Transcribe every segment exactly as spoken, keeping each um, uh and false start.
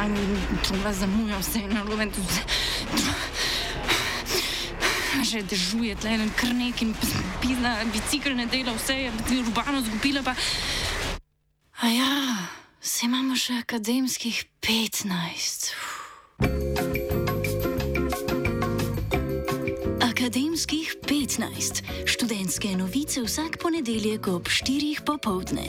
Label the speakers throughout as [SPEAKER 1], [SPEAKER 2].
[SPEAKER 1] šola zamuja, vse je narobe. Že dežuje tle en krnek in pizna bicikl ne dela, vse je urbano zgubila pa... A ja, se imamo še akademskih petnajst. Akademskih petnajst. Študentske novice vsak ponedeljek ob štirih popoldne.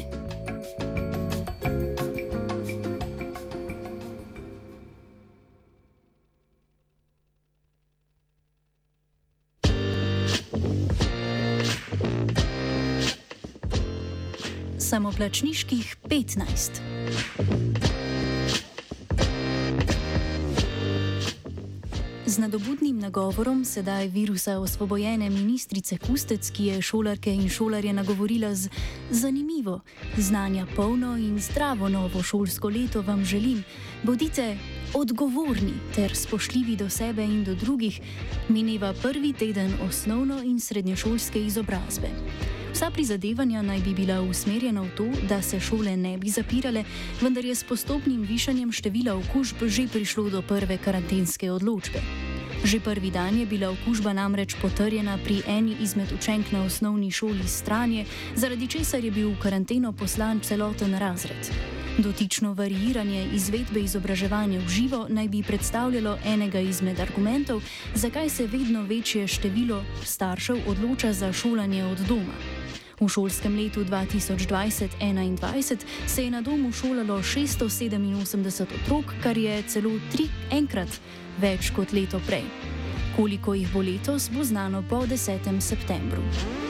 [SPEAKER 1] Samoplačniških petnajst. Z nadobudnim nagovorom sedaj virusa osvobojene ministrice Kustec, ki je šolarke in šolarje nagovorila z zanimivo, znanja polno in zdravo novo šolsko leto vam želim. Bodite odgovorni ter spoštljivi do sebe in do drugih, mineva prvi teden osnovno in srednješolske izobrazbe. Vsa prizadevanja naj bi bila usmerjena v to, da se šole ne bi zapirale, vendar je s postopnim višanjem števila okužb že prišlo do prve karantenske odločbe. Že prvi dan je bila okužba namreč potrjena pri eni izmed učenk na osnovni šoli Stranje, zaradi česar je bil v karanteno poslan celoten razred. Dotično variiranje izvedbe izobraževanja v živo naj bi predstavljalo enega izmed argumentov, zakaj se vedno večje število staršev odloča za šolanje od doma. V šolskem letu dva tisoč dvajset enaindvajset se je na domu šolalo šeststo sedeminosemdeset otrok, kar je celo tri enkrat več kot leto prej. Koliko jih bo letos, bo znano po desetem septembru.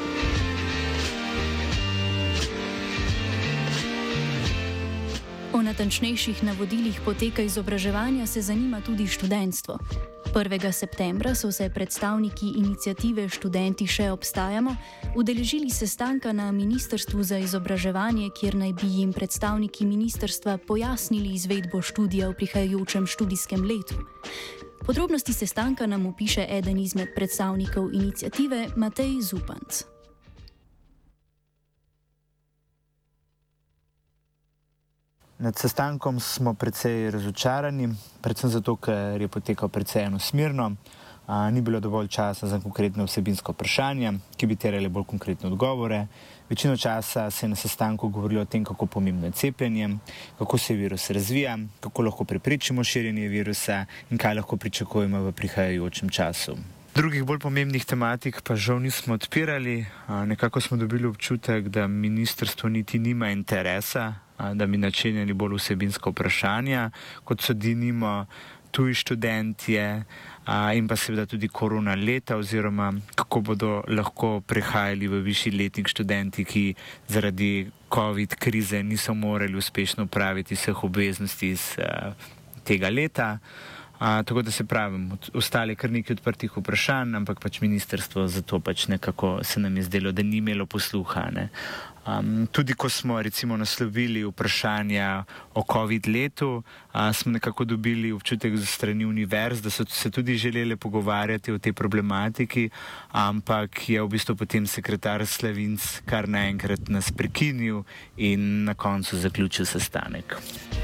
[SPEAKER 1] O natančnejših navodilih poteka izobraževanja se zanima tudi študentstvo. prvega septembra so se predstavniki iniciative Študenti še obstajamo udeležili sestanka na Ministrstvu za izobraževanje, kjer naj bi jim predstavniki ministrstva pojasnili izvedbo študija v prihajajočem študijskem letu. Podrobnosti sestanka nam opiše eden izmed predstavnikov iniciative, Matej Zupanc.
[SPEAKER 2] Nad sestankom smo precej razočarani, predvsem zato, ker je potekal precej enosmerno. Ni bilo dovolj časa za konkretne vsebinske vprašanja, ki bi terjale bolj konkretne odgovore. Večino časa se je na sestanku govorilo o tem, kako pomembno je cepljenje, kako se virus razvija, kako lahko preprečimo širjenje virusa in kaj lahko pričakujemo v prihajajočem času. Drugih bolj pomembnih tematik pa žal nismo odpirali. Nekako smo dobili občutek, da ministrstvo niti nima interesa, da bi načenjali bolj vsebinska vprašanja, kot so denimo tuji študentje in pa seveda tudi korona leta oziroma kako bodo lahko prehajali v višji letnik študenti, ki zaradi covid krize niso morali uspešno opraviti vseh obveznosti iz tega leta. A, tako da se pravim, ostali kar nekaj odprtih vprašanj, ampak pač ministrstvo zato pač nekako se nam je zdelo, da ni imelo posluha. Ne. Um, tudi ko smo recimo naslovili vprašanja o covid letu, a, smo nekako dobili občutek za strani univerz, da so se tudi želeli pogovarjati o tej problematiki, ampak je v bistvu potem sekretar Slavinc kar naenkrat nas prekinil in na koncu zaključil sestanek.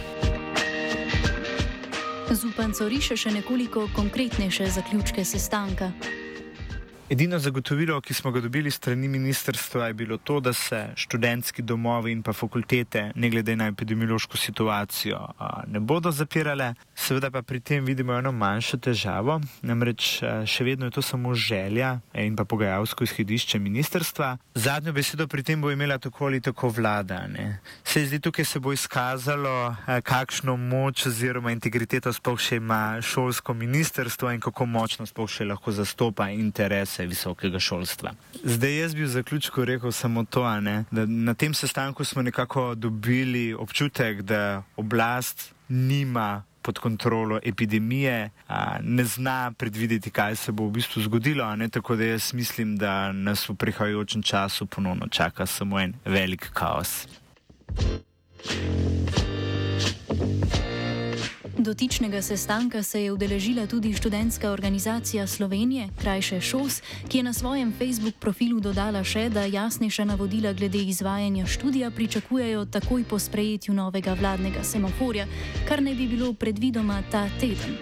[SPEAKER 1] Zupanc oriše še nekoliko konkretnejše zaključke sestanka.
[SPEAKER 2] Edino zagotovilo, ki smo ga dobili strani ministrstva, je bilo to, da se študentski domovi in pa fakultete, ne glede na epidemiološko situacijo, ne bodo zapirale. Seveda pa pri tem vidimo eno manjšo težavo, namreč še vedno je to samo želja in pa pogajalsko izhodišče ministrstva. Zadnjo besedo pri tem bo imela tako ali tako vlada. Ne. Se zdi, tukaj se bo izkazalo, kakšno moč oziroma integriteto sploh še ima šolsko ministrstvo in kako močno sploh še lahko zastopa interese visokega šolstva. Zdaj jaz bi v zaključku rekel samo to, ne, da na tem sestanku smo nekako dobili občutek, da oblast nima pod kontrolo epidemije, a, ne zna predvideti, kaj se bo v bistvu zgodilo, a ne, tako da jaz mislim, da nas v prihajajočem času ponovno čaka samo en velik kaos.
[SPEAKER 1] Dotičnega sestanka se je udeležila tudi študentska organizacija Slovenije, krajše ŠOS, ki je na svojem Facebook profilu dodala še, da jasnejša navodila glede izvajanja študija pričakujejo takoj po sprejetju novega vladnega semaforja, kar naj bi bilo predvidoma ta teden.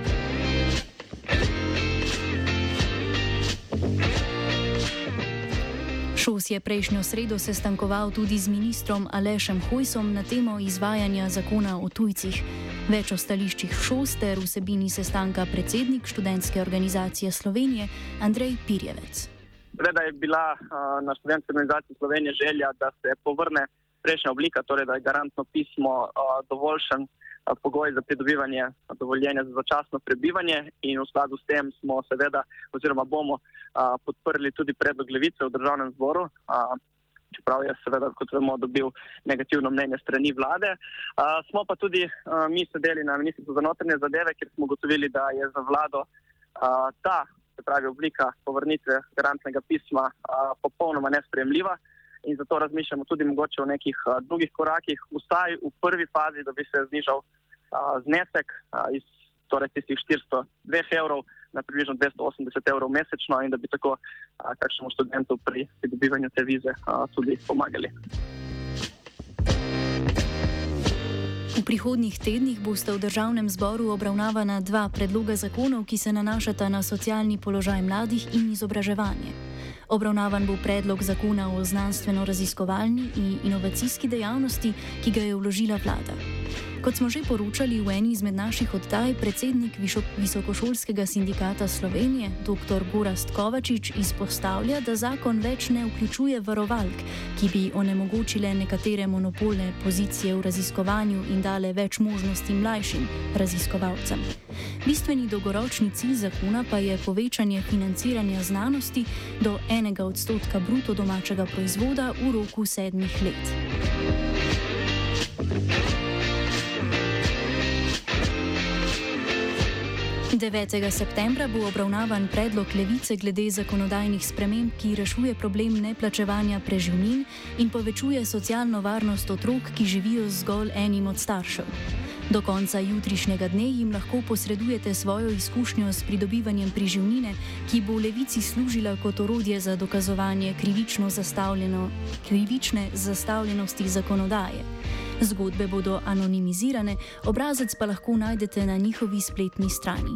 [SPEAKER 1] ŠOS je prejšnjo sredo sestankoval tudi z ministrom Alešem Hojsom na temo izvajanja zakona o tujcih. Več o stališčih ŠOS ter vsebini sestanka predsednik študentske organizacije Slovenije Andrej Pirjevec.
[SPEAKER 3] Seveda je bila uh, na študentski organizaciji Slovenije želja, da se povrne prejšnja oblika, torej da je garantno pismo uh, dovoljšen uh, pogoj za pridobivanje dovoljenja za začasno prebivanje in v skladu s tem smo seveda oziroma bomo uh, podprli tudi predlog Levice v državnem zboru. Uh, čeprav je seveda, kot vemo, dobil negativno mnenje strani vlade. Uh, smo pa tudi uh, mi sedeli na Ministrstvu za notranje zadeve, kjer smo ugotovili, da je za vlado uh, ta, se pravi, oblika povrnitve garantnega pisma uh, popolnoma nesprejemljiva in zato razmišljamo tudi mogoče o nekih uh, drugih korakih, vsaj v prvi fazi, da bi se znižal uh, znesek uh, iz torej tistih štiristo dva evrov na približno dvesto osemdeset evrov mesečno in da bi tako a, kakšnemu študentu pri pridobivanju te vize a, tudi pomagali.
[SPEAKER 1] V prihodnjih tednih bosta v državnem zboru obravnavana dva predloga zakonov, ki se nanašata na socialni položaj mladih in izobraževanje. Obravnavan bo predlog zakona o znanstveno-raziskovalni in inovacijski dejavnosti, ki ga je vložila vlada. Kot smo že poročali v eni izmed naših oddaj, predsednik Visokošolskega sindikata Slovenije, dr. Gorazd Kovačič, izpostavlja, da zakon več ne vključuje varovalk, ki bi onemogočile nekatere monopolne pozicije v raziskovanju in dale več možnosti mlajšim raziskovalcem. Bistveni dolgoročni cilj zakona pa je povečanje financiranja znanosti do enega odstotka bruto domačega proizvoda v roku sedmih let. devetega septembra bo obravnavan predlog Levice glede zakonodajnih sprememb, ki rešuje problem neplačevanja preživnin in povečuje socialno varnost otrok, ki živijo z zgolj enim od staršev. Do konca jutrišnjega dne jim lahko posredujete svojo izkušnjo s pridobivanjem preživnine, ki bo Levici služila kot orodje za dokazovanje krivično zastavljeno, krivične zastavljenosti zakonodaje. Zgodbe bodo anonimizirane, obrazec pa lahko najdete na njihovi spletni strani.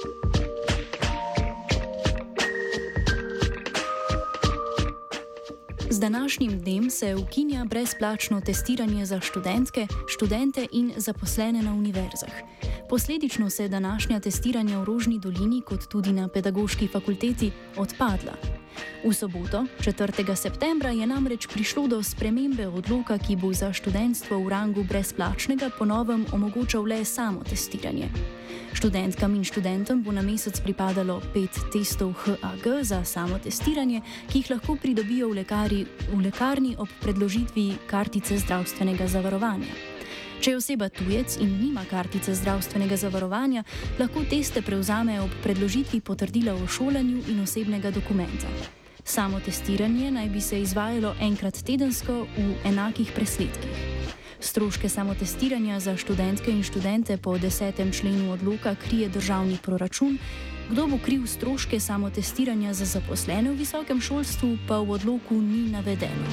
[SPEAKER 1] Z današnjim dnem se ukinja brezplačno testiranje za študentke, študente in zaposlene na univerzah. Posledično se današnja testiranja v Rožni dolini kot tudi na Pedagoški fakulteti odpadla. V soboto, četrtega septembra, je namreč prišlo do spremembe odloka, ki bo za študentstvo v rangu brezplačnega po novem omogočal le samo testiranje. Študentkam in študentom bo na mesec pripadalo pet testov H A G za samo testiranje, ki jih lahko pridobijo v, lekari, v lekarni ob predložitvi kartice zdravstvenega zavarovanja. Če je oseba tujec in nima kartice zdravstvenega zavarovanja, lahko teste prevzame ob predložitvi potrdila o šolanju in osebnega dokumenta. Samo testiranje naj bi se izvajalo enkrat tedensko v enakih presledkih. Stroške samotestiranja za študentke in študente po desetem členu odloka krije državni proračun, kdo bo kril stroške samotestiranja za zaposlene v visokem šolstvu, pa v odloku ni navedeno.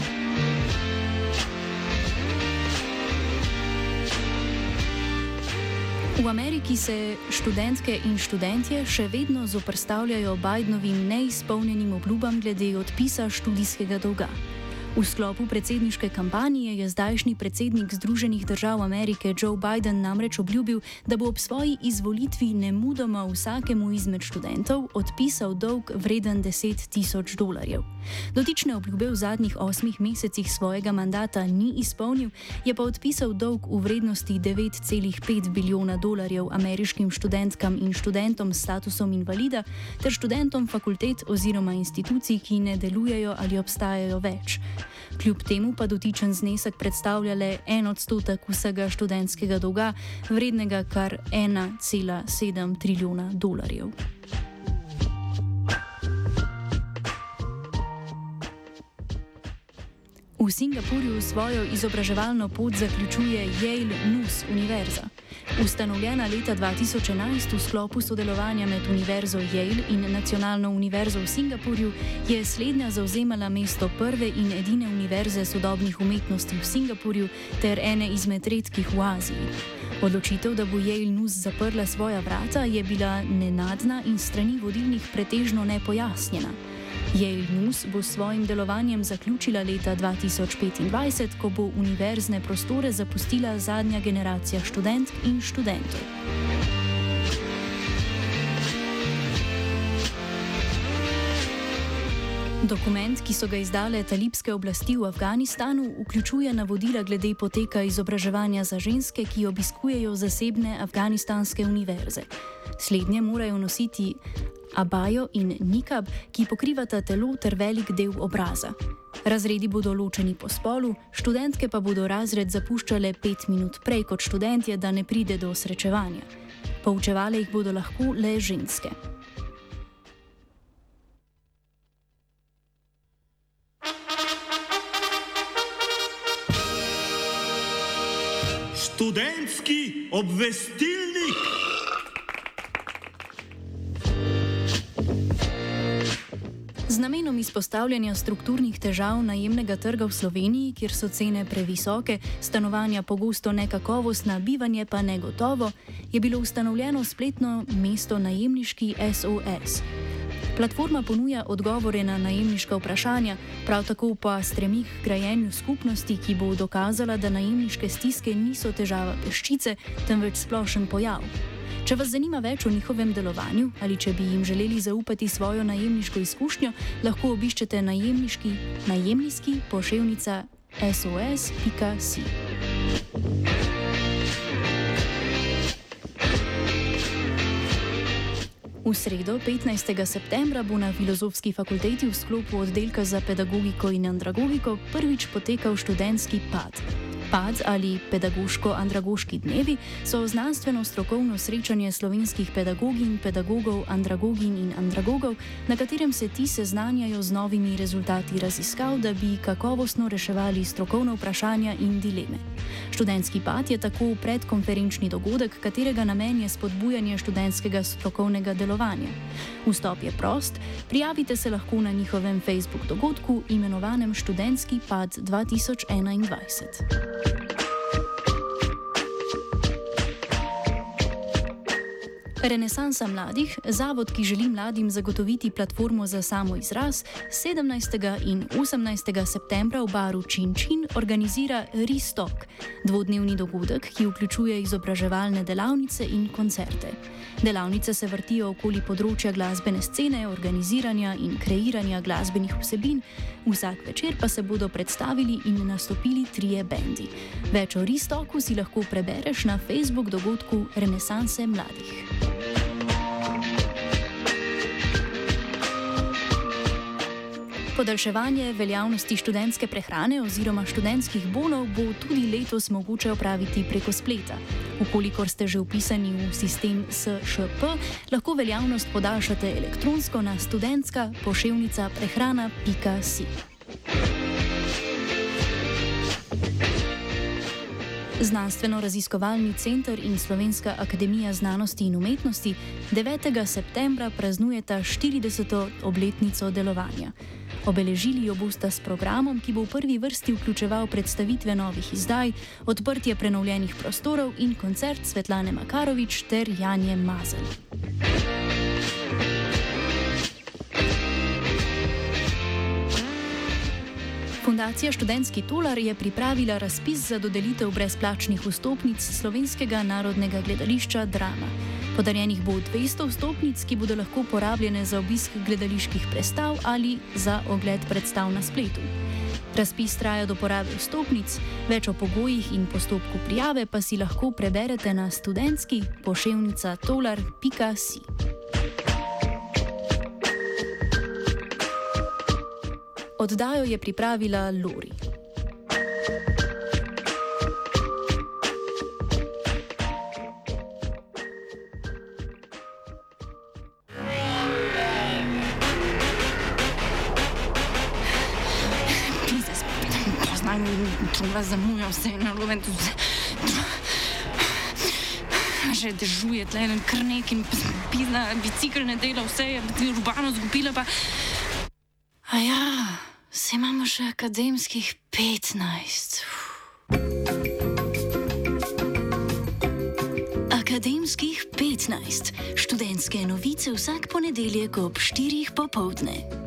[SPEAKER 1] V Ameriki se študentke in študentje še vedno zoperstavljajo Bidenovim neizpolnjenim obljubam glede odpisa študijskega dolga. V sklopu predsedniške kampanje je zdajšnji predsednik Združenih držav Amerike Joe Biden namreč obljubil, da bo ob svoji izvolitvi nemudoma vsakemu izmed študentov odpisal dolg vreden deset tisoč dolarjev. Dotične obljube v zadnjih osmih mesecih svojega mandata ni izpolnil, je pa odpisal dolg v vrednosti devet celih pet bilijona dolarjev ameriškim študentkam in študentom s statusom invalida ter študentom fakultet oziroma institucij, ki ne delujejo ali obstajajo več. Kljub temu pa dotičen znesek predstavlja le en odstotek vsega študentskega dolga, vrednega kar ena cela sedem trilijona dolarjev. V Singapurju svojo izobraževalno pot zaključuje Yale N U S univerza. Ustanovljena leta dva tisoč enajst v sklopu sodelovanja med Univerzo Yale in Nacionalno univerzo v Singapurju, je slednja zavzemala mesto prve in edine univerze sodobnih umetnosti v Singapurju ter ene izmed redkih v Aziji. Odločitev, da bo Yale N U S zaprla svoja vrata, je bila nenadna in strani vodilnih pretežno nepojasnjena. Yale N U S bo s svojim delovanjem zaključila leta dva tisoč petindvajset, ko bo univerzne prostore zapustila zadnja generacija študentk in študentov. Dokument, ki so ga izdale talibske oblasti v Afganistanu, vključuje navodila glede poteka izobraževanja za ženske, ki obiskujejo zasebne afganistanske univerze. Slednje morajo nositi abajo in nikab, ki pokrivata telo ter velik del obraza. Razredi bodo ločeni po spolu, študentke pa bodo razred zapuščale pet minut prej kot študentje, da ne pride do srečevanja. Poučevale jih bodo lahko le ženske.
[SPEAKER 4] Študentski obvestilnik.
[SPEAKER 1] Z namenom izpostavljanja strukturnih težav najemnega trga v Sloveniji, kjer so cene previsoke, stanovanja pogosto nekakovostna, bivanje pa negotovo, je bilo ustanovljeno spletno mesto Najemniški S O S. Platforma ponuja odgovore na najemniška vprašanja, prav tako pa stremi k grajenju skupnosti, ki bo dokazala, da najemniške stiske niso težava peščice, temveč splošen pojav. Če vas zanima več o njihovem delovanju ali če bi jim želeli zaupati svojo najemniško izkušnjo, lahko obiščete najemniški, najemniški poševnica S O S pika si. V sredo, petnajstega septembra, bo na Filozofski fakulteti v sklopu oddelka za pedagogiko in andragogiko prvič potekal študentski P A D. P A D ali pedagoško-andragoški dnevi so znanstveno-strokovno srečanje slovenskih pedagogin, pedagogov, andragogin in andragogov, na katerem se ti seznanjajo z novimi rezultati raziskav, da bi kakovostno reševali strokovna vprašanja in dileme. Študentski P A D je tako predkonferenčni dogodek, katerega namen je spodbujanje študentskega strokovnega delovanja. Vstop je prost, prijavite se lahko na njihovem Facebook dogodku, imenovanem Študentski P A D dva tisoč enaindvajset. Renesansa mladih, zavod, ki želi mladim zagotoviti platformo za samoizraz, sedemnajstega in osemnajstega septembra v baru Čin Čin organizira Ristok, dvodnevni dogodek, ki vključuje izobraževalne delavnice in koncerte. Delavnice se vrtijo okoli področja glasbene scene, organiziranja in kreiranja glasbenih vsebin, vsak večer pa se bodo predstavili in nastopili trije bendi. Več o Ristoku si lahko prebereš na Facebook dogodku Renesanse mladih. Podaljševanje veljavnosti študentske prehrane oziroma študentskih bonov bo tudi letos mogoče opraviti preko spleta. Vkolikor ste že vpisani v sistem S Š P, lahko veljavnost podaljšate elektronsko na študentska poševnica prehrana pika si. Znanstveno-raziskovalni center in Slovenska akademija znanosti in umetnosti devetega septembra praznujeta štirideseto obletnico delovanja. Obeležili jo bosta s programom, ki bo v prvi vrsti vključeval predstavitve novih izdaj, odprtje prenovljenih prostorov in koncert Svetlane Makarovič ter Janje Mazelj. Fundacija Študentski tolar je pripravila razpis za dodelitev brezplačnih vstopnic Slovenskega narodnega gledališča Drama. Podarjenih bo dvesto vstopnic, ki bodo lahko porabljene za obisk gledaliških predstav ali za ogled predstav na spletu. Razpis traja do porabe vstopnic, več o pogojih in postopku prijave pa si lahko preberete na študentski poševnica tolar pika si. Oddajo je pripravila Lori.
[SPEAKER 5] Poznam, čuva zamujal se na roventu. že dežuje, tle en krnek in pizna, bicikl ne dela, vse je urbano zgubila pa... A ja, se imamo še akademskih petnajst.
[SPEAKER 1] Akademskih petnajst. Študentske novice vsak ponedeljek ob štirih popoldne.